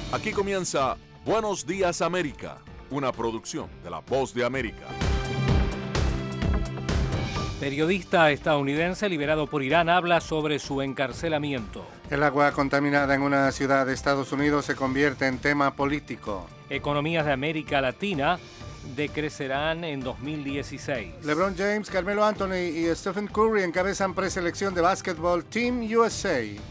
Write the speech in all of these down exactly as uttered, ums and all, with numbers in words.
Aquí comienza Buenos Días América, una producción de La Voz de América. Periodista estadounidense liberado por Irán habla sobre su encarcelamiento. El agua contaminada en una ciudad de Estados Unidos se convierte en tema político. Economías de América Latina decrecerán en dos mil dieciséis. LeBron James, Carmelo Anthony y Stephen Curry encabezan preselección de básquetbol Team U S A.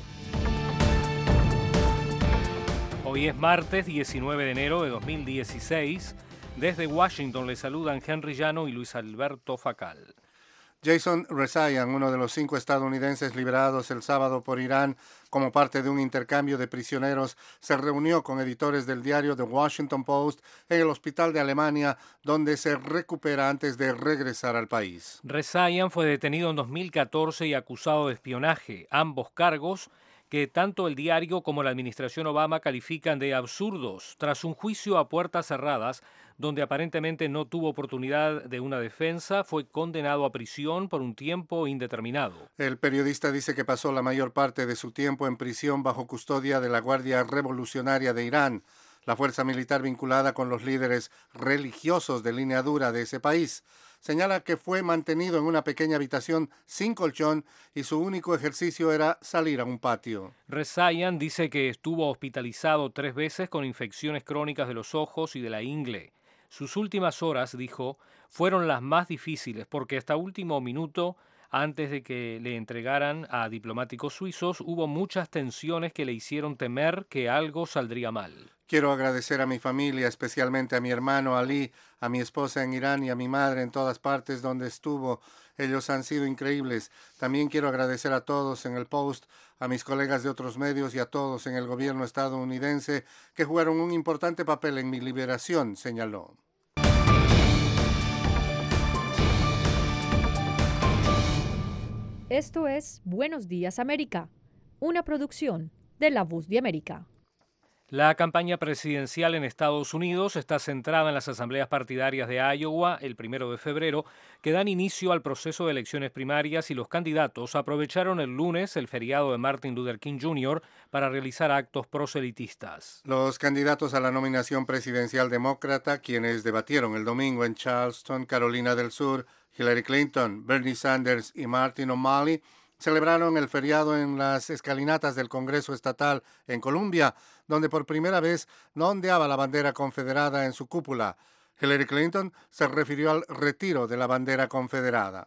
Hoy es martes diecinueve de enero de dos mil dieciséis. Desde Washington le saludan Henry Llano y Luis Alberto Facal. Jason Rezaian, uno de los cinco estadounidenses liberados el sábado por Irán como parte de un intercambio de prisioneros, se reunió con editores del diario The Washington Post en el hospital de Alemania, donde se recupera antes de regresar al país. Rezaian fue detenido en dos mil catorce y acusado de espionaje, ambos cargos que tanto el diario como la administración Obama califican de absurdos, tras un juicio a puertas cerradas, donde aparentemente no tuvo oportunidad de una defensa, fue condenado a prisión por un tiempo indeterminado. El periodista dice que pasó la mayor parte de su tiempo en prisión bajo custodia de la Guardia Revolucionaria de Irán, la fuerza militar vinculada con los líderes religiosos de línea dura de ese país. Señala que fue mantenido en una pequeña habitación sin colchón y su único ejercicio era salir a un patio. Rezaian dice que estuvo hospitalizado tres veces con infecciones crónicas de los ojos y de la ingle. Sus últimas horas, dijo, fueron las más difíciles porque hasta último minuto, antes de que le entregaran a diplomáticos suizos, hubo muchas tensiones que le hicieron temer que algo saldría mal. Quiero agradecer a mi familia, especialmente a mi hermano Ali, a mi esposa en Irán y a mi madre en todas partes donde estuvo. Ellos han sido increíbles. También quiero agradecer a todos en el Post, a mis colegas de otros medios y a todos en el gobierno estadounidense que jugaron un importante papel en mi liberación, señaló. Esto es Buenos Días América, una producción de La Voz de América. La campaña presidencial en Estados Unidos está centrada en las asambleas partidarias de Iowa el primero de febrero, que dan inicio al proceso de elecciones primarias y los candidatos aprovecharon el lunes el feriado de Martin Luther King junior para realizar actos proselitistas. Los candidatos a la nominación presidencial demócrata, quienes debatieron el domingo en Charleston, Carolina del Sur, Hillary Clinton, Bernie Sanders y Martin O'Malley, celebraron el feriado en las escalinatas del Congreso Estatal en Columbia, donde por primera vez no ondeaba la bandera confederada en su cúpula. Hillary Clinton se refirió al retiro de la bandera confederada.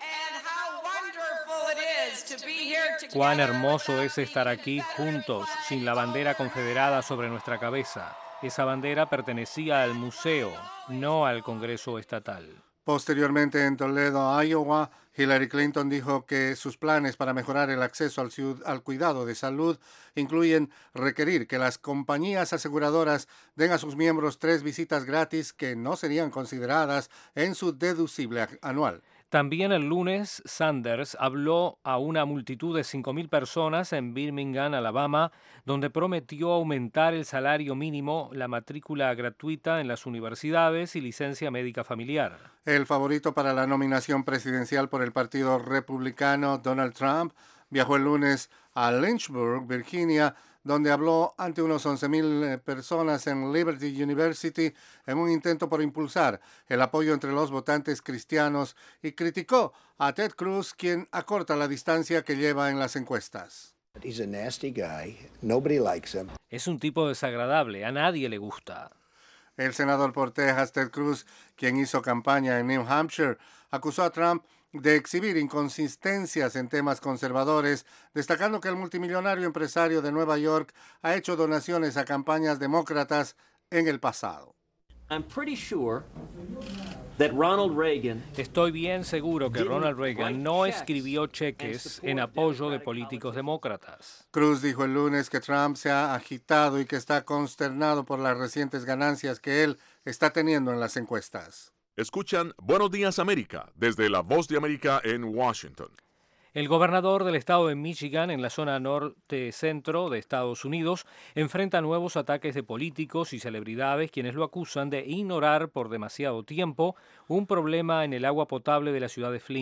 Cuán hermoso es estar aquí juntos, sin la bandera confederada sobre nuestra cabeza. Esa bandera pertenecía al museo, no al Congreso Estatal. Posteriormente, en Toledo, Iowa, Hillary Clinton dijo que sus planes para mejorar el acceso al, al cuidado de salud incluyen requerir que las compañías aseguradoras den a sus miembros tres visitas gratis que no serían consideradas en su deducible anual. También el lunes, Sanders habló a una multitud de cinco mil personas en Birmingham, Alabama, donde prometió aumentar el salario mínimo, la matrícula gratuita en las universidades y licencia médica familiar. El favorito para la nominación presidencial por el Partido Republicano, Donald Trump, viajó el lunes a Lynchburg, Virginia, donde habló ante unos once mil personas en Liberty University en un intento por impulsar el apoyo entre los votantes cristianos y criticó a Ted Cruz, quien acorta la distancia que lleva en las encuestas. He's a nasty guy. Nobody likes him. Es un tipo desagradable, a nadie le gusta. El senador por Texas, Ted Cruz, quien hizo campaña en New Hampshire, acusó a Trump de exhibir inconsistencias en temas conservadores, destacando que el multimillonario empresario de Nueva York ha hecho donaciones a campañas demócratas en el pasado. I'm pretty sure that Ronald Reagan Estoy bien seguro que Ronald Reagan no escribió cheques en apoyo de políticos demócratas. Cruz dijo el lunes que Trump se ha agitado y que está consternado por las recientes ganancias que él está teniendo en las encuestas. Escuchan Buenos Días América desde La Voz de América en Washington. El gobernador del estado de Michigan, en la zona norte-centro de Estados Unidos, enfrenta nuevos ataques de políticos y celebridades quienes lo acusan de ignorar por demasiado tiempo un problema en el agua potable de la ciudad de Flint.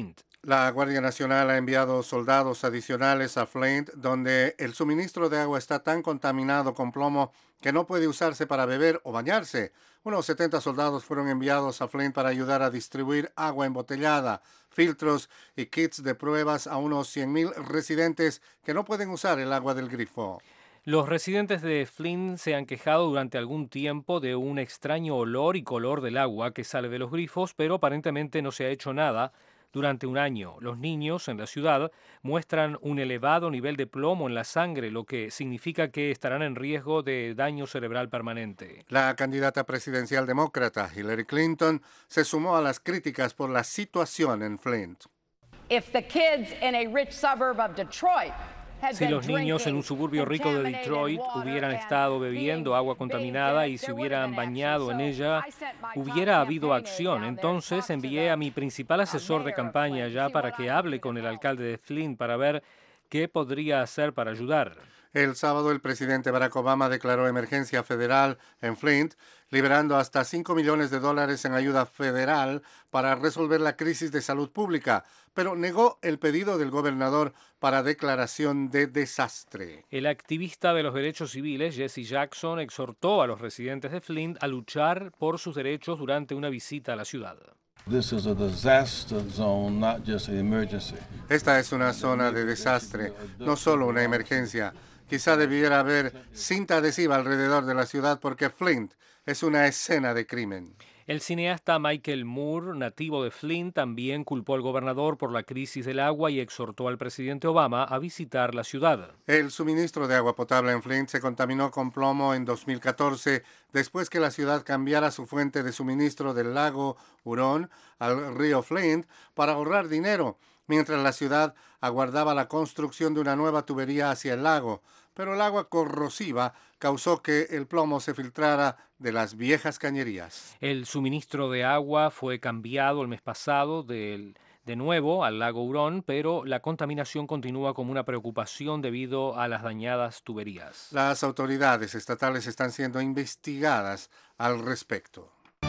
La Guardia Nacional ha enviado soldados adicionales a Flint, donde el suministro de agua está tan contaminado con plomo que no puede usarse para beber o bañarse. Unos setenta soldados fueron enviados a Flint para ayudar a distribuir agua embotellada, filtros y kits de pruebas a unos cien mil residentes que no pueden usar el agua del grifo. Los residentes de Flint se han quejado durante algún tiempo de un extraño olor y color del agua que sale de los grifos, pero aparentemente no se ha hecho nada durante un año. Los niños en la ciudad muestran un elevado nivel de plomo en la sangre, lo que significa que estarán en riesgo de daño cerebral permanente. La candidata presidencial demócrata Hillary Clinton se sumó a las críticas por la situación en Flint. If the kids in a rich suburb of Detroit Si los niños en un suburbio rico de Detroit hubieran estado bebiendo agua contaminada y se hubieran bañado en ella, hubiera habido acción. Entonces envié a mi principal asesor de campaña allá para que hable con el alcalde de Flint para ver qué podría hacer para ayudar. El sábado el presidente Barack Obama declaró emergencia federal en Flint, liberando hasta cinco millones de dólares en ayuda federal para resolver la crisis de salud pública, pero negó el pedido del gobernador para declaración de desastre. El activista de los derechos civiles, Jesse Jackson, exhortó a los residentes de Flint a luchar por sus derechos durante una visita a la ciudad. This is a disaster zone, not just an emergency. Esta es una zona de desastre, no solo una emergencia. Quizá debiera haber cinta adhesiva alrededor de la ciudad porque Flint es una escena de crimen. El cineasta Michael Moore, nativo de Flint, también culpó al gobernador por la crisis del agua y exhortó al presidente Obama a visitar la ciudad. El suministro de agua potable en Flint se contaminó con plomo en dos mil catorce, después que la ciudad cambiara su fuente de suministro del lago Huron al río Flint para ahorrar dinero, mientras la ciudad aguardaba la construcción de una nueva tubería hacia el lago. Pero el agua corrosiva causó que el plomo se filtrara de las viejas cañerías. El suministro de agua fue cambiado el mes pasado del, de nuevo al lago Huron, pero la contaminación continúa como una preocupación debido a las dañadas tuberías. Las autoridades estatales están siendo investigadas al respecto.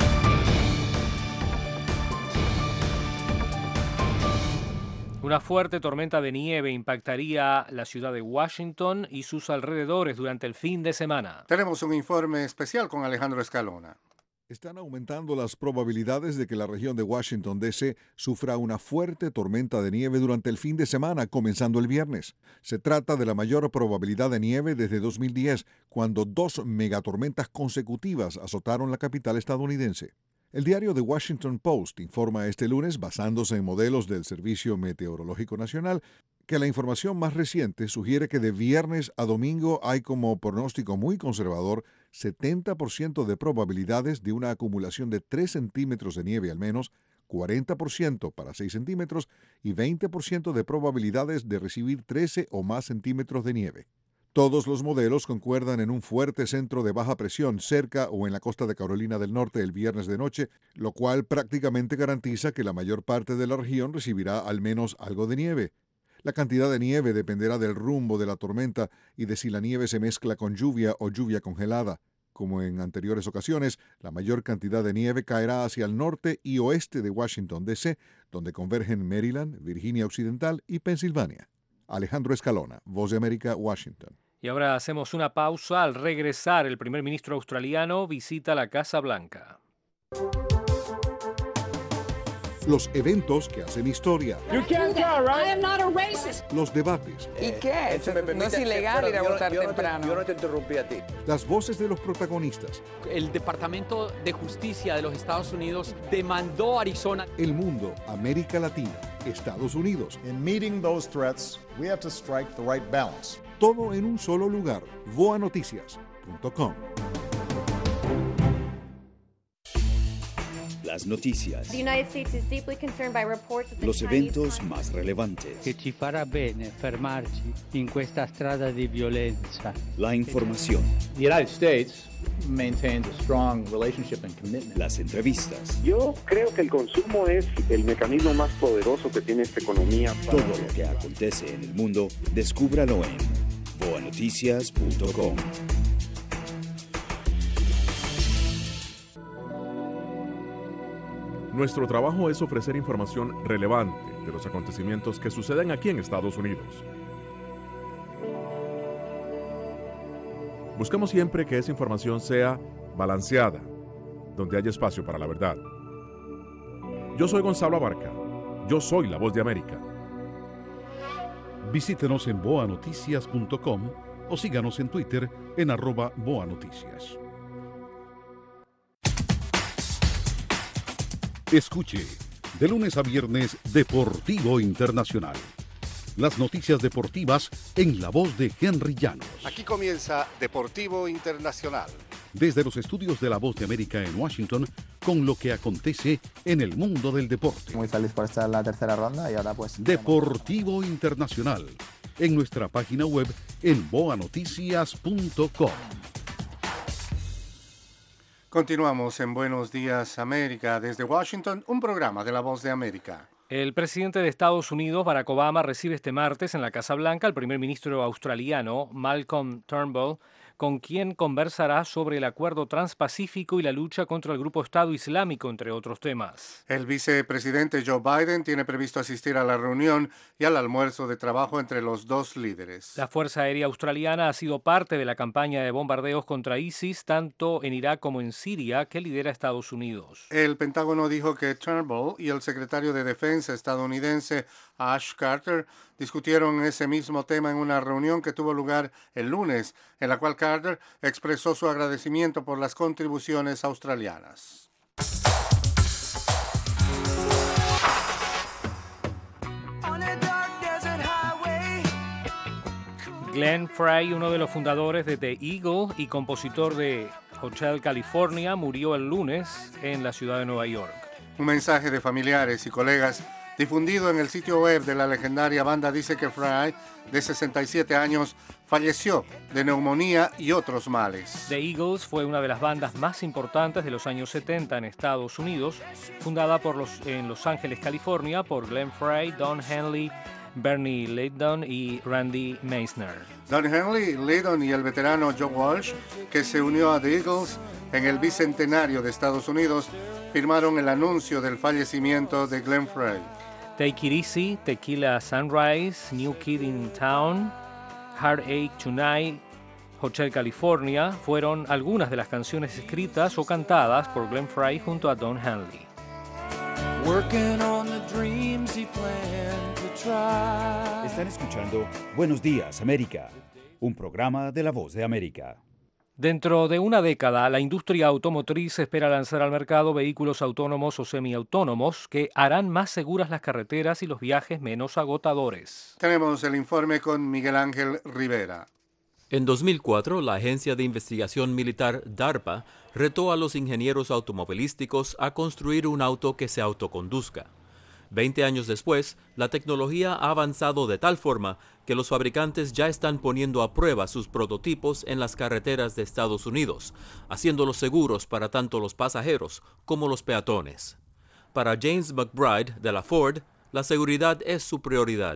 Una fuerte tormenta de nieve impactaría la ciudad de Washington y sus alrededores durante el fin de semana. Tenemos un informe especial con Alejandro Escalona. Están aumentando las probabilidades de que la región de Washington, D C sufra una fuerte tormenta de nieve durante el fin de semana, comenzando el viernes. Se trata de la mayor probabilidad de nieve desde dos mil diez, cuando dos megatormentas consecutivas azotaron la capital estadounidense. El diario The Washington Post informa este lunes, basándose en modelos del Servicio Meteorológico Nacional, que la información más reciente sugiere que de viernes a domingo hay como pronóstico muy conservador setenta por ciento de probabilidades de una acumulación de tres centímetros de nieve al menos, cuarenta por ciento para seis centímetros y veinte por ciento de probabilidades de recibir trece o más centímetros de nieve. Todos los modelos concuerdan en un fuerte centro de baja presión cerca o en la costa de Carolina del Norte el viernes de noche, lo cual prácticamente garantiza que la mayor parte de la región recibirá al menos algo de nieve. La cantidad de nieve dependerá del rumbo de la tormenta y de si la nieve se mezcla con lluvia o lluvia congelada. Como en anteriores ocasiones, la mayor cantidad de nieve caerá hacia el norte y oeste de Washington, D C, donde convergen Maryland, Virginia Occidental y Pensilvania. Alejandro Escalona, Voz de América, Washington. Y ahora hacemos una pausa. Al regresar, el primer ministro australiano visita la Casa Blanca. Los eventos que hacen historia. You can't go, right? I am not a racist. Los debates. ¿Y qué? No es ilegal ir a votar temprano. Yo no te interrumpí a ti. Las voces de los protagonistas. El Departamento de Justicia de los Estados Unidos demandó a Arizona. El mundo, América Latina, Estados Unidos. In meeting those threats, we have to strike the right balance. Todo en un solo lugar. voa noticias punto com. Las noticias. Los eventos más relevantes. Che ci farà bene fermarci in questa strada di violenza. La información. The United States maintains a strong relationship and commitment. Las entrevistas. Yo creo que el consumo es el mecanismo más poderoso que tiene esta economía. Para... Todo lo que acontece en el mundo, descúbralo en voa noticias punto com. Nuestro trabajo es ofrecer información relevante de los acontecimientos que suceden aquí en Estados Unidos. Buscamos siempre que esa información sea balanceada, donde haya espacio para la verdad. Yo soy Gonzalo Abarca. Yo soy la Voz de América. Visítenos en boa noticias punto com o síganos en Twitter en arroba boanoticias. Escuche, de lunes a viernes, Deportivo Internacional. Las noticias deportivas en la voz de Henry Llanos. Aquí comienza Deportivo Internacional. Desde los estudios de La Voz de América en Washington, con lo que acontece en el mundo del deporte. Muy feliz por estar en la tercera ronda y ahora pues... Deportivo Internacional, en nuestra página web en boa noticias punto com. Continuamos en Buenos Días América. Desde Washington, un programa de La Voz de América. El presidente de Estados Unidos, Barack Obama, recibe este martes en la Casa Blanca al primer ministro australiano, Malcolm Turnbull, con quien conversará sobre el acuerdo transpacífico y la lucha contra el grupo Estado Islámico, entre otros temas. El vicepresidente Joe Biden tiene previsto asistir a la reunión y al almuerzo de trabajo entre los dos líderes. La Fuerza Aérea Australiana ha sido parte de la campaña de bombardeos contra ISIS, tanto en Irak como en Siria, que lidera Estados Unidos. El Pentágono dijo que Turnbull y el secretario de Defensa estadounidense Ash Carter discutieron ese mismo tema en una reunión que tuvo lugar el lunes, en la cual Carter expresó su agradecimiento por las contribuciones australianas. Glenn Frey, uno de los fundadores de The Eagle y compositor de Hotel California, murió el lunes en la ciudad de Nueva York. Un mensaje de familiares y colegas difundido en el sitio web de la legendaria banda dice que Frey, de sesenta y siete años, falleció de neumonía y otros males. The Eagles fue una de las bandas más importantes de los años setenta en Estados Unidos, fundada por los, en Los Ángeles, California, por Glenn Frey, Don Henley, Bernie Leadon y Randy Meisner. Don Henley, Leadon y el veterano Joe Walsh, que se unió a The Eagles en el bicentenario de Estados Unidos, firmaron el anuncio del fallecimiento de Glenn Frey. Take It Easy, Tequila Sunrise, New Kid in Town, Heartache Tonight, Hotel California fueron algunas de las canciones escritas o cantadas por Glenn Frey junto a Don Henley. Están escuchando Buenos Días América, un programa de La Voz de América. Dentro de una década, la industria automotriz espera lanzar al mercado vehículos autónomos o semiautónomos que harán más seguras las carreteras y los viajes menos agotadores. Tenemos el informe con Miguel Ángel Rivera. En dos mil cuatro, la Agencia de Investigación Militar DARPA retó a los ingenieros automovilísticos a construir un auto que se autoconduzca. Veinte años después, la tecnología ha avanzado de tal forma que los fabricantes ya están poniendo a prueba sus prototipos en las carreteras de Estados Unidos, haciéndolos seguros para tanto los pasajeros como los peatones. Para James McBride de la Ford, la seguridad es su prioridad.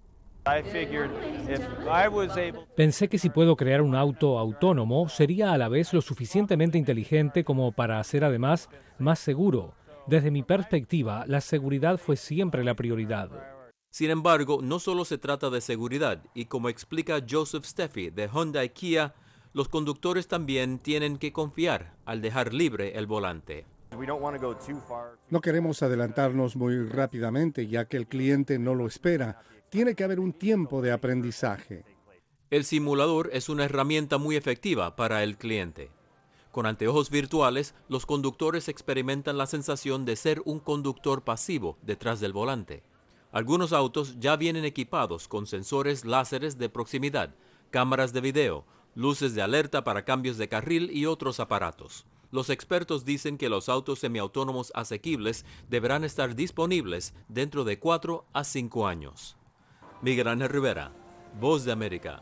Pensé que si puedo crear un auto autónomo, sería a la vez lo suficientemente inteligente como para ser además más seguro. Desde mi perspectiva, la seguridad fue siempre la prioridad. Sin embargo, no solo se trata de seguridad, y como explica Joseph Steffi de Honda y Kia, los conductores también tienen que confiar al dejar libre el volante. No queremos adelantarnos muy rápidamente, ya que el cliente no lo espera. Tiene que haber un tiempo de aprendizaje. El simulador es una herramienta muy efectiva para el cliente. Con anteojos virtuales, los conductores experimentan la sensación de ser un conductor pasivo detrás del volante. Algunos autos ya vienen equipados con sensores láseres de proximidad, cámaras de video, luces de alerta para cambios de carril y otros aparatos. Los expertos dicen que los autos semiautónomos asequibles deberán estar disponibles dentro de cuatro a cinco años. Miguel Ángel Rivera, Voz de América.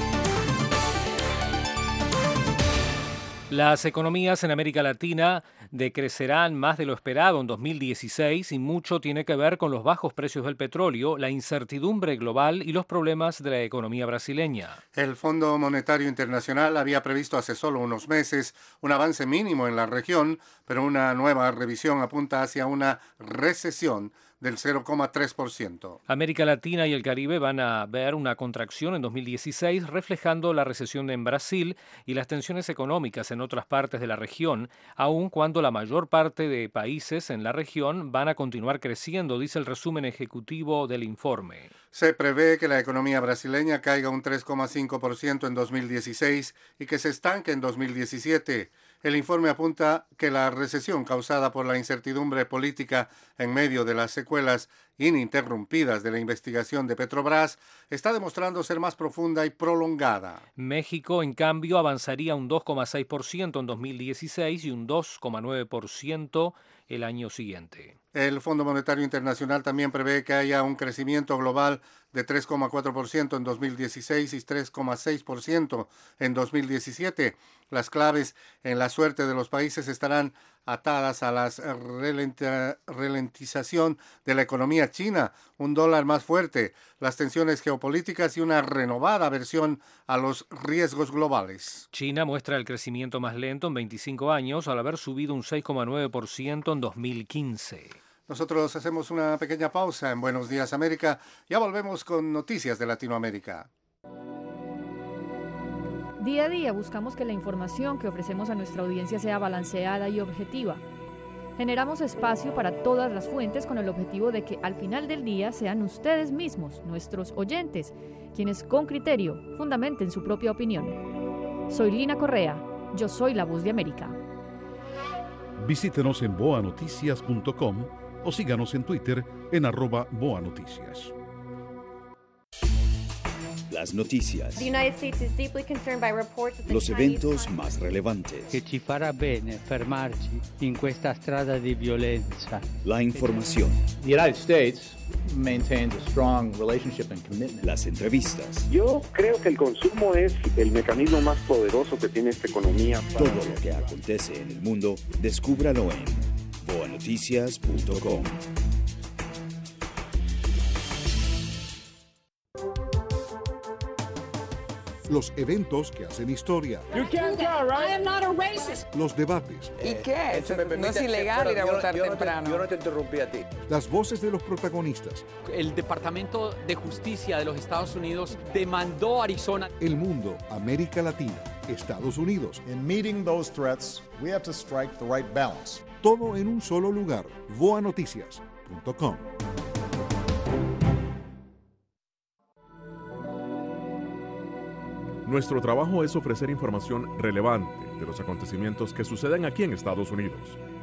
Las economías en América Latina decrecerán más de lo esperado en dos mil dieciséis y mucho tiene que ver con los bajos precios del petróleo, la incertidumbre global y los problemas de la economía brasileña. El Fondo Monetario Internacional había previsto hace solo unos meses un avance mínimo en la región, pero una nueva revisión apunta hacia una recesión del cero coma tres por ciento. América Latina y el Caribe van a ver una contracción en dos mil dieciséis, reflejando la recesión en Brasil y las tensiones económicas en otras partes de la región, aun cuando la mayor parte de países en la región van a continuar creciendo, dice el resumen ejecutivo del informe. Se prevé que la economía brasileña caiga un tres coma cinco por ciento en dos mil dieciséis y que se estanque en dos mil diecisiete. El informe apunta que la recesión causada por la incertidumbre política en medio de las secuelas ininterrumpidas de la investigación de Petrobras está demostrando ser más profunda y prolongada. México, en cambio, avanzaría un dos coma seis por ciento en dos mil dieciséis y un dos coma nueve por ciento el año siguiente. El Fondo Monetario Internacional también prevé que haya un crecimiento global de tres coma cuatro por ciento en dos mil dieciséis y tres coma seis por ciento en dos mil diecisiete. Las claves en la suerte de los países estarán atadas a la ralentización de la economía china, un dólar más fuerte, las tensiones geopolíticas y una renovada aversión a los riesgos globales. China muestra el crecimiento más lento en veinticinco años, al haber subido un seis coma nueve por ciento en dos mil quince. Nosotros hacemos una pequeña pausa en Buenos Días América. Ya volvemos con noticias de Latinoamérica. Día a día buscamos que la información que ofrecemos a nuestra audiencia sea balanceada y objetiva. Generamos espacio para todas las fuentes con el objetivo de que al final del día sean ustedes mismos, nuestros oyentes, quienes con criterio fundamenten su propia opinión. Soy Lina Correa, yo soy la Voz de América. Visítenos en boa noticias punto com o síganos en Twitter en arroba boanoticias. Las noticias, los eventos más relevantes, che ci farà bene fermarci in questa strada di violenza. La información, The United States maintains a strong relationship and commitment. Las entrevistas. Yo creo que el consumo es el mecanismo más poderoso que tiene esta economía. Para... Todo lo que acontece en el mundo, descúbralo en boa noticias punto com. Los eventos que hacen historia. You can't tell, right? I am not a racist. Los debates. ¿Y qué? Eh, permite, no es ilegal ir a votar yo no temprano. Te, yo no te interrumpí a ti. Las voces de los protagonistas. El Departamento de Justicia de los Estados Unidos demandó a Arizona. El mundo, América Latina, Estados Unidos. In meeting those threats, we have to strike the right balance. Todo en un solo lugar. boa noticias punto com. Nuestro trabajo es ofrecer información relevante de los acontecimientos que suceden aquí en Estados Unidos.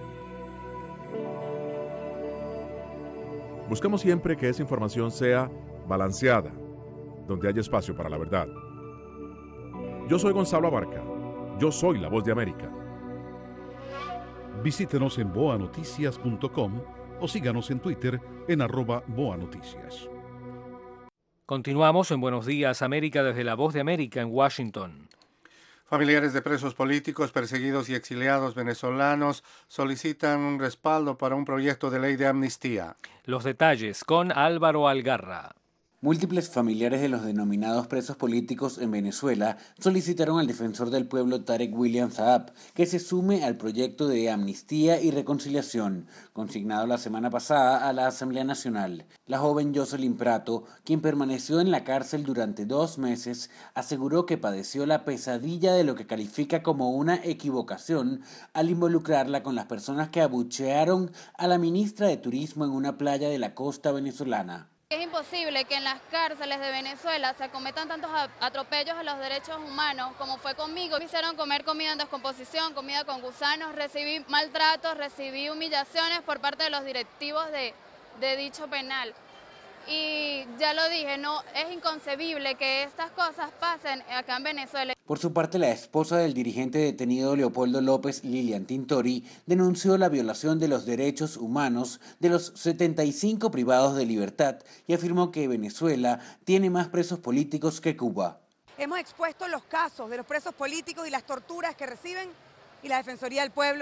Buscamos siempre que esa información sea balanceada, donde haya espacio para la verdad. Yo soy Gonzalo Abarca. Yo soy la Voz de América. Visítenos en boa noticias punto com o síganos en Twitter en arroba boanoticias. Continuamos en Buenos Días América desde la Voz de América en Washington. Familiares de presos políticos, perseguidos y exiliados venezolanos solicitan un respaldo para un proyecto de ley de amnistía. Los detalles con Álvaro Algarra. Múltiples familiares de los denominados presos políticos en Venezuela solicitaron al defensor del pueblo Tarek William Saab que se sume al proyecto de amnistía y reconciliación, consignado la semana pasada a la Asamblea Nacional. La joven Jocelyn Prato, quien permaneció en la cárcel durante dos meses, aseguró que padeció la pesadilla de lo que califica como una equivocación al involucrarla con las personas que abuchearon a la ministra de Turismo en una playa de la costa venezolana. Es imposible que en las cárceles de Venezuela se cometan tantos atropellos a los derechos humanos como fue conmigo. Me hicieron comer comida en descomposición, comida con gusanos, recibí maltratos, recibí humillaciones por parte de los directivos de, de dicho penal. Y ya lo dije, no es inconcebible que estas cosas pasen acá en Venezuela. Por su parte, la esposa del dirigente detenido Leopoldo López, Lilian Tintori, denunció la violación de los derechos humanos de los setenta y cinco privados de libertad y afirmó que Venezuela tiene más presos políticos que Cuba. Hemos expuesto los casos de los presos políticos y las torturas que reciben y la Defensoría del Pueblo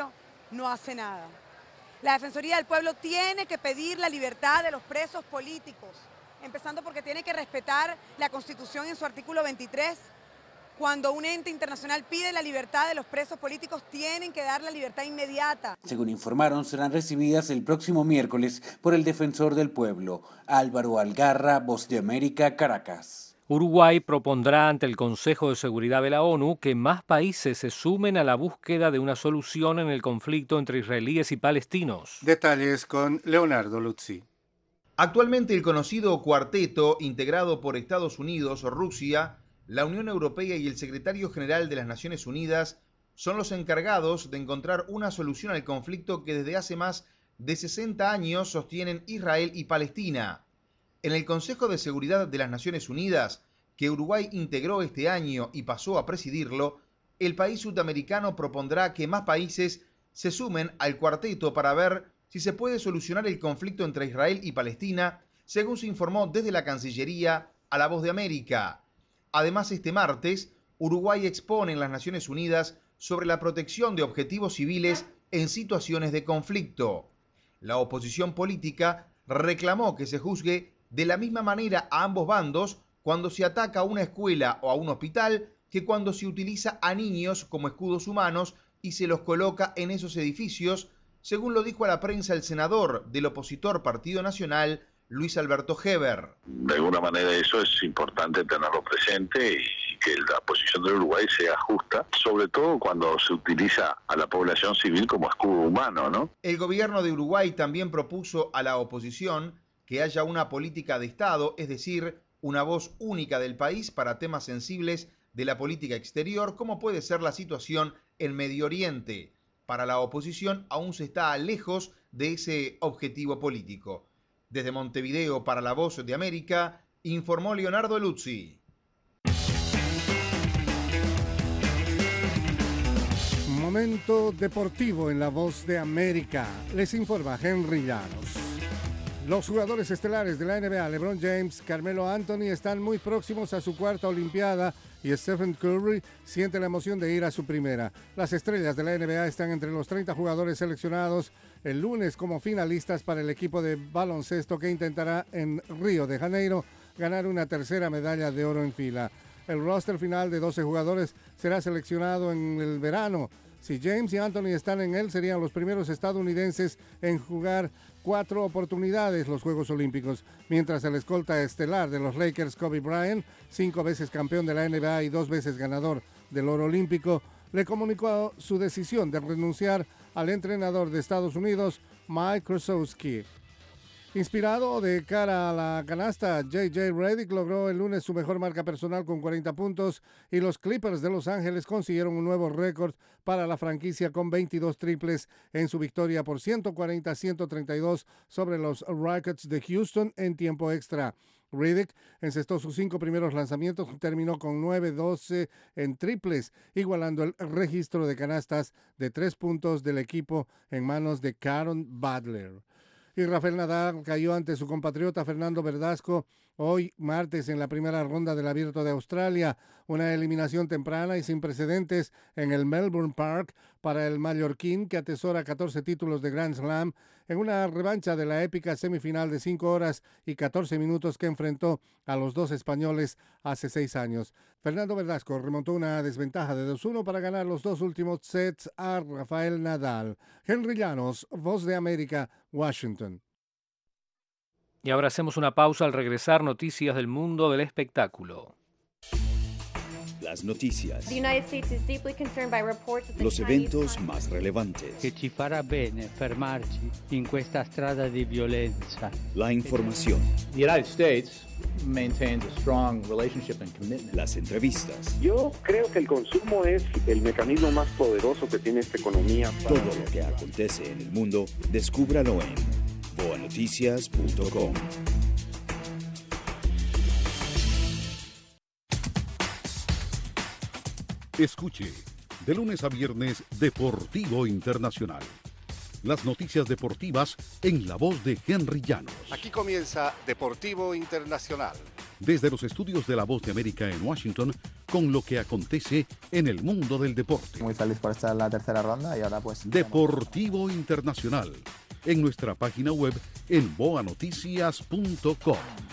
no hace nada. La Defensoría del Pueblo tiene que pedir la libertad de los presos políticos, empezando porque tiene que respetar la Constitución en su artículo veintitrés. Cuando un ente internacional pide la libertad de los presos políticos, tienen que dar la libertad inmediata. Según informaron, serán recibidas el próximo miércoles por el Defensor del Pueblo, Álvaro Algarra, Voz de América, Caracas. Uruguay propondrá ante el Consejo de Seguridad de la ONU que más países se sumen a la búsqueda de una solución en el conflicto entre israelíes y palestinos. Detalles con Leonardo Luzzi. Actualmente el conocido cuarteto, integrado por Estados Unidos, Rusia, la Unión Europea y el Secretario General de las Naciones Unidas, son los encargados de encontrar una solución al conflicto que desde hace más de sesenta años sostienen Israel y Palestina. En el Consejo de Seguridad de las Naciones Unidas, que Uruguay integró este año y pasó a presidirlo, el país sudamericano propondrá que más países se sumen al cuarteto para ver si se puede solucionar el conflicto entre Israel y Palestina, según se informó desde la Cancillería a La Voz de América. Además, este martes, Uruguay expone en las Naciones Unidas sobre la protección de objetivos civiles en situaciones de conflicto. La oposición política reclamó que se juzgue de la misma manera a ambos bandos cuando se ataca a una escuela o a un hospital que cuando se utiliza a niños como escudos humanos y se los coloca en esos edificios, según lo dijo a la prensa el senador del opositor Partido Nacional, Luis Alberto Heber. De alguna manera eso es importante tenerlo presente y que la posición del Uruguay sea justa, sobre todo cuando se utiliza a la población civil como escudo humano, ¿no? El gobierno de Uruguay también propuso a la oposición que haya una política de Estado, es decir, una voz única del país para temas sensibles de la política exterior, como puede ser la situación en Medio Oriente. Para la oposición aún se está lejos de ese objetivo político. Desde Montevideo para La Voz de América, informó Leonardo Luzzi. Momento deportivo en La Voz de América. Les informa Henry Llanos. Los jugadores estelares de la N B A, LeBron James, Carmelo Anthony, están muy próximos a su cuarta Olimpiada y Stephen Curry siente la emoción de ir a su primera. Las estrellas de la N B A están entre los treinta jugadores seleccionados el lunes como finalistas para el equipo de baloncesto que intentará en Río de Janeiro ganar una tercera medalla de oro en fila. El roster final de doce jugadores será seleccionado en el verano. Si James y Anthony están en él, serían los primeros estadounidenses en jugar cuatro oportunidades los Juegos Olímpicos, mientras el escolta estelar de los Lakers, Kobe Bryant, cinco veces campeón de la N B A y dos veces ganador del oro olímpico, le comunicó su decisión de renunciar al entrenador de Estados Unidos, Mike Krzyzewski. Inspirado de cara a la canasta, J J Redick logró el lunes su mejor marca personal con cuarenta puntos y los Clippers de Los Ángeles consiguieron un nuevo récord para la franquicia con veintidós triples en su victoria por ciento cuarenta a ciento treinta y dos sobre los Rockets de Houston en tiempo extra. Redick encestó sus cinco primeros lanzamientos, terminó con nueve doce en triples, igualando el registro de canastas de tres puntos del equipo en manos de Caron Butler. Y Rafael Nadal cayó ante su compatriota Fernando Verdasco hoy martes en la primera ronda del Abierto de Australia, una eliminación temprana y sin precedentes en el Melbourne Park para el mallorquín que atesora catorce títulos de Grand Slam en una revancha de la épica semifinal de cinco horas y catorce minutos que enfrentó a los dos españoles hace seis años. Fernando Verdasco remontó una desventaja de dos uno para ganar los dos últimos sets a Rafael Nadal. Henry Llanos, Voz de América, Washington. Y ahora hacemos una pausa. Al regresar, noticias del mundo del espectáculo. Las noticias. Los eventos más relevantes. Che ci farà bene fermarci in questa strada di violenza. La información. The United States maintains a strong relationship and commitment. Las entrevistas. Yo creo que el consumo es el mecanismo más poderoso que tiene esta economía. Todo lo que acontece en el mundo, descúbralo en boa noticias punto com. Escuche, de lunes a viernes, Deportivo Internacional. Las noticias deportivas en la voz de Henry Llanos. Aquí comienza Deportivo Internacional, desde los estudios de La Voz de América en Washington, con lo que acontece en el mundo del deporte. Muy feliz por estar en la tercera ronda y ahora pues... Deportivo Internacional, en nuestra página web en boa noticias punto com.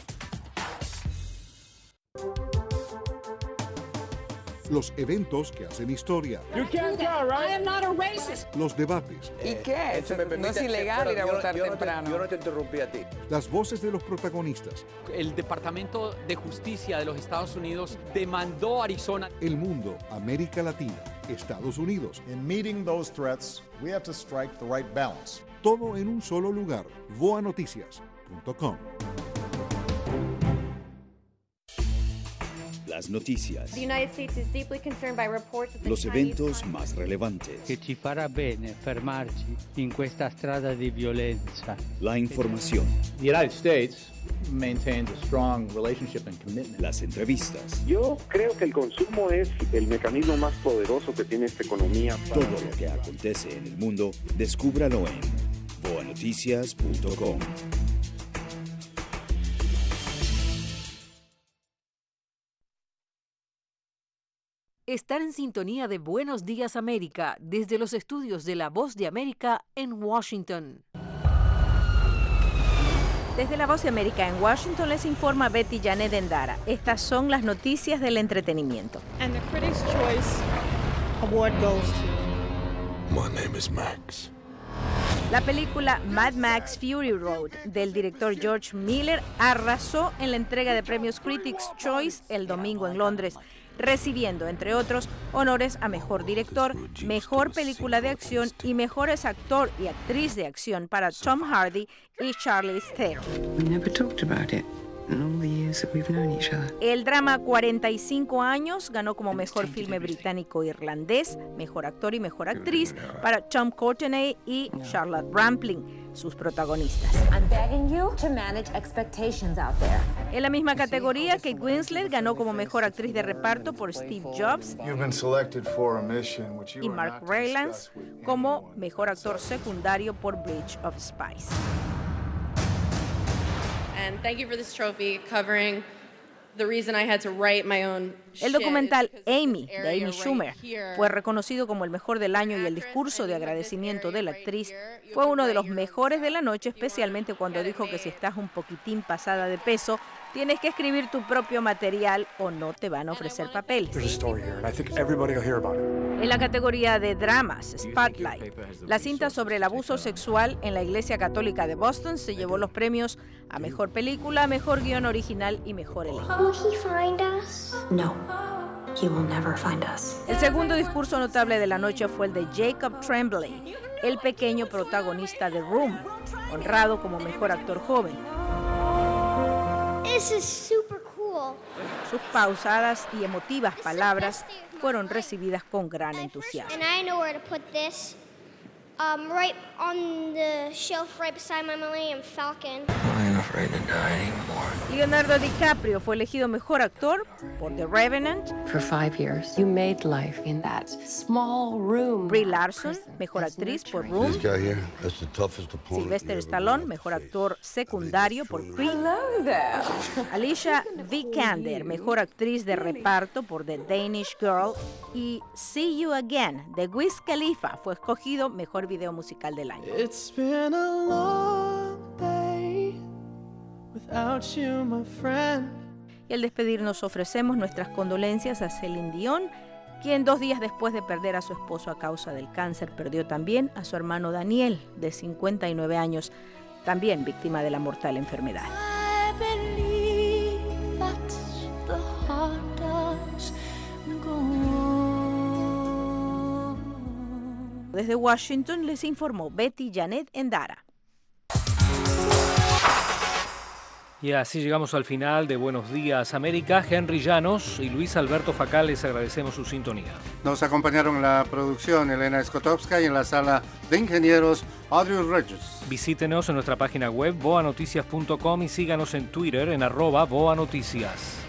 Los eventos que hacen historia. You can't go, right? I am not a racist. Los debates. ¿Y qué? No es ilegal ir a votar temprano. Yo no te interrumpí a ti. Las voces de los protagonistas. El Departamento de Justicia de los Estados Unidos demandó a Arizona. El mundo, América Latina, Estados Unidos. In meeting those threats, we have to strike the right balance. Todo en un solo lugar. boa noticias punto com. Las noticias. The United States is deeply concerned by reports that the Los Chinese eventos más relevantes. Che ci farà bene fermarci in questa strada di violenza. La información. The United States maintains a strong relationship and commitment. Las entrevistas. Yo creo que el consumo es el mecanismo más poderoso que tiene esta economía. Todo lo que acontece en el mundo, descúbralo en boa noticias punto com. Estar en sintonía de Buenos Días América desde los estudios de La Voz de América en Washington. Desde La Voz de América en Washington les informa Betty Janet Endara. Estas son las noticias del entretenimiento. And the Critics' Choice Award goes to... My name is Max. La película Mad Max Fury Road del director George Miller arrasó en la entrega de premios Critics' Choice el domingo en Londres, recibiendo, entre otros, honores a Mejor Director, Mejor Película de Acción y Mejores Actor y Actriz de Acción para Tom Hardy y Charlize Theron. El drama cuarenta y cinco años ganó como Mejor Filme Británico-Irlandés, Mejor Actor y Mejor Actriz para Tom Courtenay y Charlotte Rampling, sus protagonistas. En la misma categoría, Kate Winslet ganó como Mejor Actriz de Reparto por Steve Jobs y Mark Rylance como Mejor Actor Secundario por Bridge of Spies. And thank you for this trophy covering the reason I had to write my own shit. El documental Amy de Amy Schumer fue reconocido como el mejor del año y el discurso de agradecimiento de la actriz fue uno de los mejores de la noche, especialmente cuando dijo que si estás un poquitín pasada de peso, tienes que escribir tu propio material o no te van a ofrecer papeles. En la categoría de dramas, Spotlight, la cinta sobre el abuso sexual en la Iglesia Católica de Boston se llevó los premios a Mejor Película, Mejor Guión Original y Mejor Elenco. El segundo discurso notable de la noche fue el de Jacob Tremblay, el pequeño protagonista de Room, honrado como Mejor Actor Joven. This is super cool. Sus pausadas y emotivas palabras fueron recibidas con gran entusiasmo. And I know where to put this. Um, right on the shelf right beside my Millennium Falcon. I'm afraid to die anymore. Leonardo DiCaprio fue elegido mejor actor por The Revenant. For five years, you made life in that small room. Brie Larson, mejor actriz por Room. This guy here, that's the toughest opponent. Sylvester Stallone, mejor actor secundario por Creed. Hello there. Alicia Vikander, mejor actriz de reparto por The Danish Girl. Y See You Again de Wiz Khalifa fue escogido mejor video musical del año. It's been a long day without you, my friend. Y al despedirnos ofrecemos nuestras condolencias a Celine Dion, quien dos días después de perder a su esposo a causa del cáncer, perdió también a su hermano Daniel, de cincuenta y nueve años, también víctima de la mortal enfermedad. I believe that the heart does go on. Desde Washington les informó Betty Janet Endara. Y así llegamos al final de Buenos Días América. Henry Llanos y Luis Alberto Facal les agradecemos su sintonía. Nos acompañaron en la producción Elena Skotowska y en la sala de ingenieros Audrey Regis. Visítenos en nuestra página web boa noticias punto com y síganos en Twitter en arroba boa noticias.